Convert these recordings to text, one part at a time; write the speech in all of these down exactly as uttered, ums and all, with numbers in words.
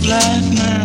life now.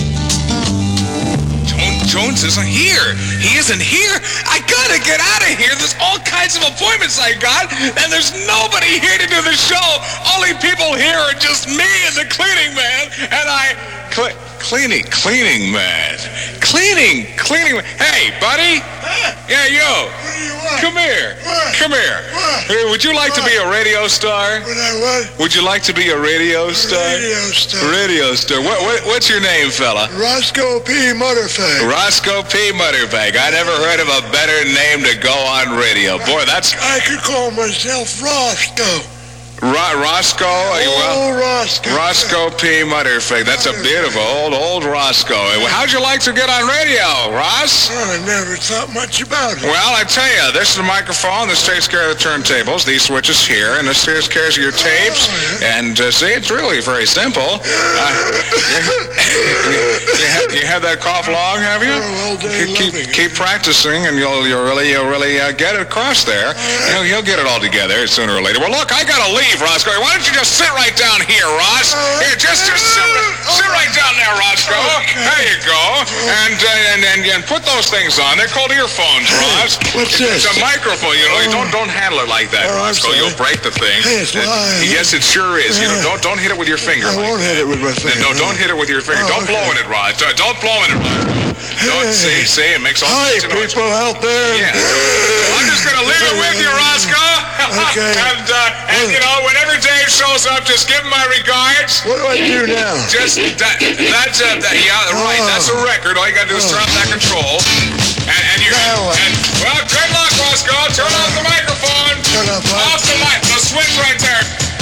Jones isn't here. He isn't here. I gotta get out of here. There's all kinds of appointments I got, and there's nobody here to do the show. Only people here are just me and the cleaning man, and I... Cle- cleaning, cleaning man. Cleaning, cleaning... Hey, buddy. Huh? Yeah, yo. What do you want? Come here. What? Come here. What? Hey, would you like What? to be a radio star? Would I what? Would you like to be a radio star? Radio star. Radio star. What, what, what's your name, fella? Roscoe P. Mutterfag. Roscoe P. Mutterbag. I never heard of a better name to go on radio. Boy, that's... I could call myself Roscoe. Ro- Roscoe? Are you well? Oh, Roscoe. Roscoe P. Mutterfag. That's a beautiful old, old Roscoe. How'd you like to get on radio, Ross? Well, I never thought much about it. Well, I tell you, this is the microphone. This takes care of the turntables. These switches here, and this takes care of your tapes. Oh, yeah. And uh, see, it's really very simple. Uh, you, you, have, you have that cough long, have you? Oh, well, they're keep loving keep it. practicing, and you'll you'll really you'll really uh, get it across there. You'll, you'll get it all together sooner or later. Well, look, I gotta leave, Roscoe. Why don't you just sit right down here, Ross? Here, just just sit, sit right down there, Roscoe. Okay. There you go. And, uh, and and and put those things on. They're called earphones, Ross. What's this? It's a microphone. You know, you don't don't handle it like that, Oh, I'm Roscoe. sorry. You'll break the thing. Hey, it's Uh, live. yes, it sure is. You know, don't don't hit it with your finger. I like won't that. hit it with my finger. No, don't hit it with your finger. Oh, don't blow okay. in it, Ross. Don't, don't blow in it, Roscoe. Don't see, see, it makes all Hi, kinds of noise. people out there. Yeah. I'm just going to leave it with you, Roscoe. Okay. and, uh, and, you know, whenever Dave shows up, just give him my regards. What do I do now? Just, that, that's, uh, that, yeah, right, that's a record. All you got to do is turn off that control. And, and you, Now what? and, well, good luck, Roscoe. Turn off the microphone. Turn off what? Off the mic, the switch right there.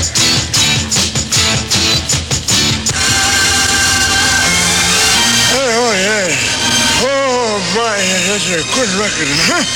Oh, yeah. Oh, my, that's a good record.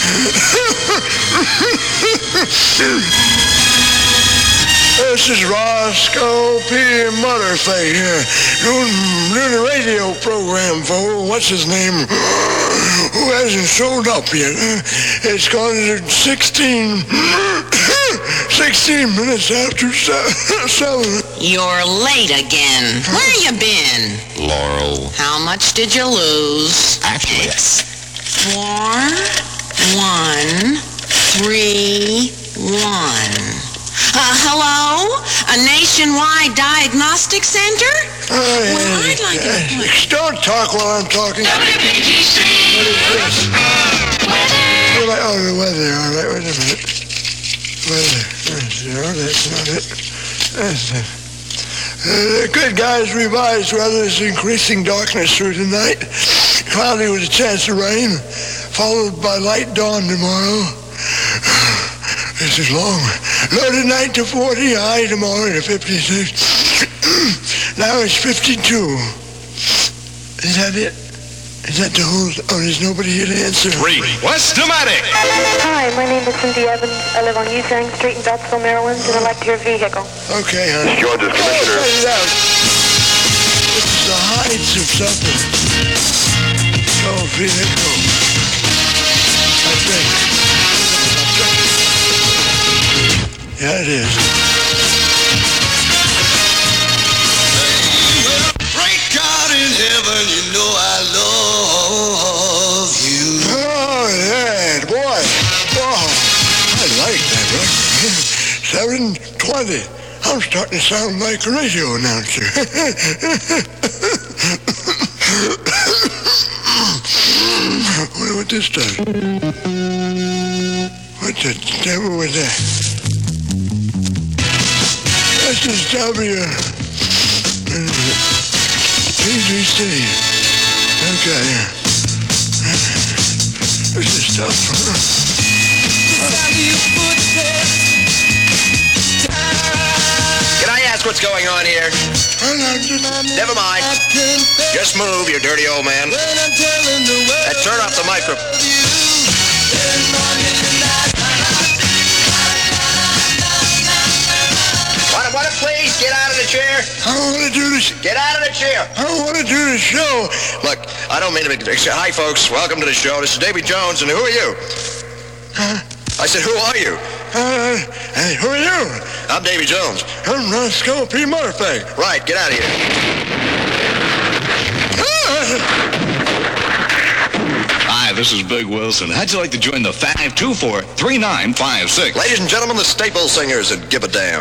This is Roscoe P. Mutterfag here, doing, doing a radio program for, what's his name, who hasn't showed up yet. It's called sixteen, sixteen minutes after se- seven. You're late again. Where you been? Laurel. How much did you lose? Atlas. Four, one, three, one. Uh, hello? A nationwide diagnostic center? Uh, Well, I'd like an appointment. Don't talk while I'm talking. What is this? Well, I- Oh, the weather. All right, wait a minute. Weather. No, that's not it. That's it. Uh, good guys, revised weather is increasing darkness through the night. Cloudy with a chance of rain, followed by light dawn tomorrow. This is long. Low tonight to forty, high tomorrow to fifty-six. Now it's fifty-two. Is that it? Is that the whole... Oh, there's nobody here to answer. Three. West-O-Matic. Hi, my name is Cindy Evans. I live on Usang Street in Bettsville, Maryland, and I'd like to hear vehicle. Okay, honey. George's Commissioner. Oh, cut it out. This is the heights of something. Oh, vehicle. I think. Yeah, it is. Great God in heaven, you know I love you. Oh, yeah, boy. Oh, I like that record. seven twenty. I'm starting to sound like a radio announcer. I wonder what this does. What the devil was that? This is W. P G C. Okay. This is tough. Can I ask what's going on here? Never mind. Just move, you dirty old man. And turn off the microphone. Why, why, please get out of the chair. I don't want to do this. Get out of the chair. I don't want to do the show. Look, I don't mean to be... Hi, folks. Welcome to the show. This is Davy Jones, and who are you? Huh? I said, who are you? Uh, hey, who are you? I'm Davy Jones. I'm Roscoe P. Murphy. Right, get out of here. Hi, this is Big Wilson. How'd you like to join the five two four, three nine five six? Ladies and gentlemen, the Staple Singers at Give a Damn.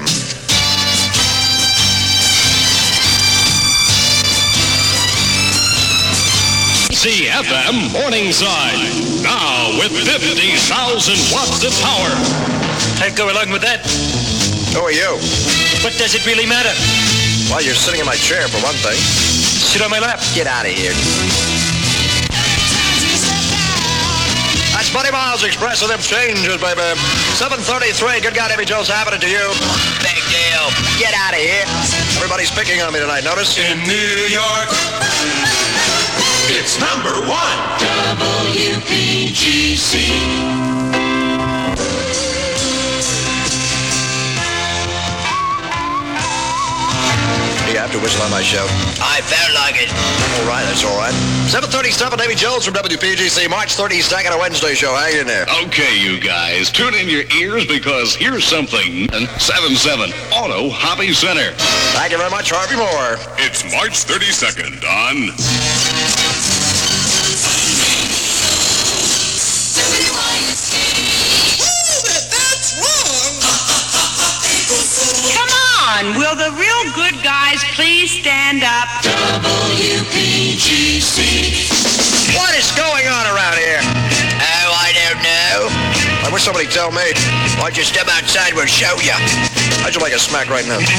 C F M Morningside. Now with fifty thousand watts of power. I'd go along with that. Who are you? What does it really matter? Well, you're sitting in my chair for one thing. Sit on my lap. Get out of here. That's Buddy Miles Express with them changes, baby. seven thirty-three. Good God, Davy Jones, happening to you. Big deal. Get out of here. Everybody's picking on me tonight, notice? In New York, it's number one. W P G C. Do you have to whistle on my show? I felt like it. All right, that's all right. seven thirty-seven, Davy Jones from W P G C, March thirty-second, a Wednesday show. Hang in there. Okay, you guys, tune in your ears because here's something. seven seven Auto Hobby Center. Thank you very much, Harvey Moore. It's March thirty-second on... Will the real good guys please stand up? W P G C. What is going on around here? Oh, I don't know. I wish somebody'd tell me. Why don't you step outside, we'll show you. How'd you like a smack right now?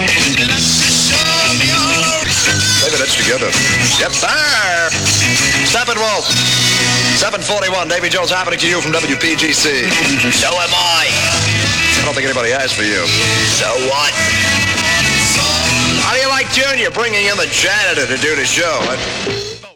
Maybe that's together. Yep, sir. Steppenwolf. seven forty-one, Davy Jones happening to you from W P G C. So am I. I don't think anybody asked for you. So what? How do you like Junior bringing in the janitor to do the show? I...